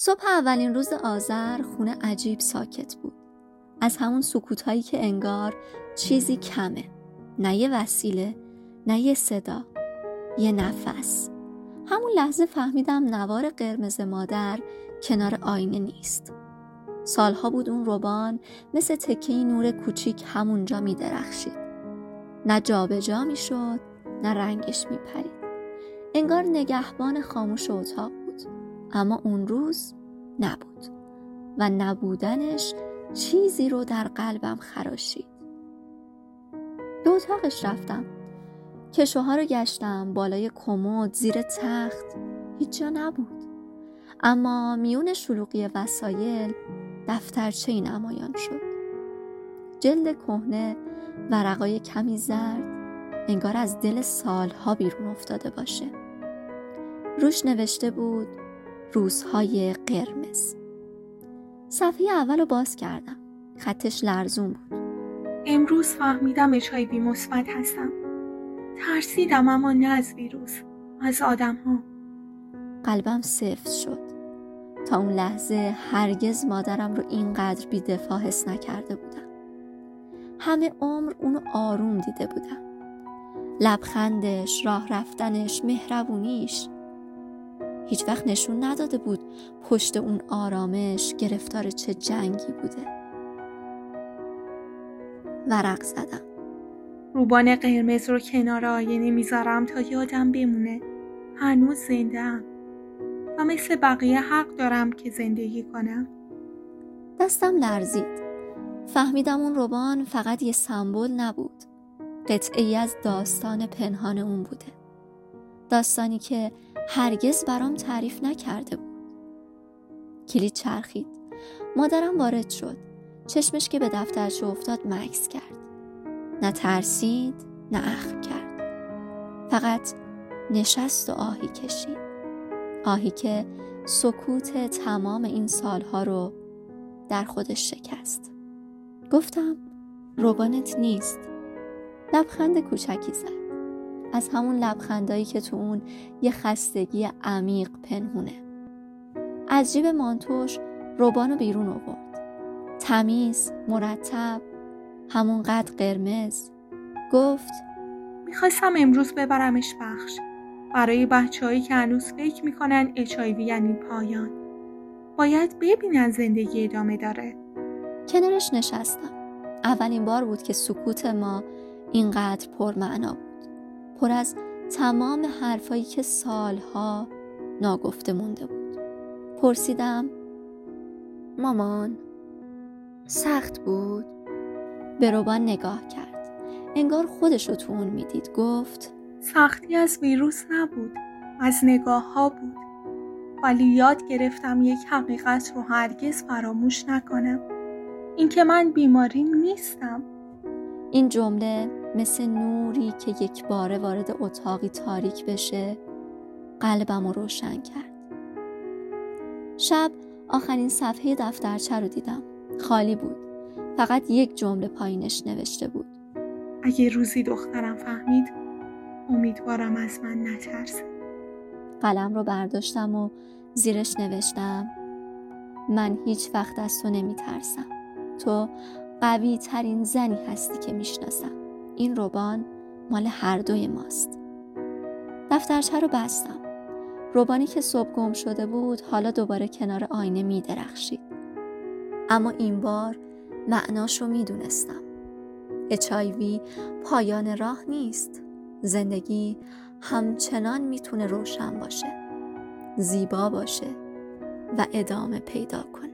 صبح اولین روز آذر خونه عجیب ساکت بود. از همون سکوتایی که انگار چیزی کمه. نه یه وسیله، نه یه صدا، یه نفس. همون لحظه فهمیدم نوار قرمز مادر کنار آینه نیست. سالها بود اون ربان مثل تکه‌ای نور کوچیک همونجا می درخشید. نه جا به جا می شد، نه رنگش می پرید. انگار نگهبان خاموش اتاق بود. اما اون روز نبود و نبودنش چیزی رو در قلبم خراشید. به اتاقش رفتم. کشوها رو گشتم، بالای کمد، زیر تخت، هیچ جا نبود. اما میون شلوغی وسایل دفترچه‌ای نمایان شد. جلد کهنه، ورقای کمی زرد، انگار از دل سالها بیرون افتاده باشه. روش نوشته بود روزهای قرمز. صفحه اول رو باز کردم. خطش لرزون بود. امروز فهمیدم HIV مثبت هستم. ترسیدم اما نه از ویروس، از آدم ها. قلبم سفت شد. تا اون لحظه هرگز مادرم رو اینقدر بی‌دفاع حس نکرده بودم. همه عمر اونو آروم دیده بودم. لبخندش، راه رفتنش، مهربونیش. هیچ وقت نشون نداده بود پشت اون آرامش گرفتار چه جنگی بوده. ورق زدم. روبان قرمز رو کنار آینه میذارم تا یادم بمونه هنوز زنده‌ام و مثل بقیه حق دارم که زندگی کنم. دستم لرزید. فهمیدم اون ربان فقط یه سمبل نبود. قطعه‌ای از داستان پنهان اون بوده. داستانی که هرگز برام تعریف نکرده بود. کلید چرخید. مادرم وارد شد. چشمش که به دفترچه افتاد مکث کرد. نه ترسید، نه اخم کرد. فقط نشست و آهی کشید. آهی که سکوت تمام این سالها رو در خودش شکست. گفتم ربانت نیست. لبخند کوچکی زد. از همون لبخندایی که تو اون یه خستگی عمیق پنهونه. از جیب مانتوش ربانو بیرون آورد. تمیز، مرتب، همونقدر قرمز. گفت میخواستم امروز ببرمش بخش برای بچه‌هایی که هنوز فکر میکنن HIV یعنی پایان. باید ببینن زندگی ادامه داره. کنارش نشستم. اولین بار بود که سکوت ما اینقدر پرمعنا بود. پر از تمام حرفایی که سالها ناگفته مونده بود. پرسیدم مامان سخت بود؟ به ربان نگاه کرد. انگار خودش رو تو اون میدید. گفت سختی از ویروس نبود، از نگاه ها بود. ولی یاد گرفتم یک حقیقت رو هرگز فراموش نکنم. اینکه من بیماریم نیستم. این جمله مثل نوری که یک باره وارد اتاقی تاریک بشه قلبم رو روشن کرد. شب آخرین صفحه دفترچه رو دیدم. خالی بود. فقط یک جمله پایینش نوشته بود. اگه روزی دخترم فهمید، امیدوارم از من نترسه. قلم رو برداشتم و زیرش نوشتم من هیچ وقت از تو نمی ترسم. تو قوی ترین زنی هستی که می شناسم. این ربان مال هر دوی ماست. دفترچه رو بستم. ربانی که صبح گم شده بود حالا دوباره کنار آینه می درخشید. اما این بار معناشو می دونستم. HIV پایان راه نیست. زندگی همچنان میتونه روشن باشه، زیبا باشه و ادامه پیدا کنه.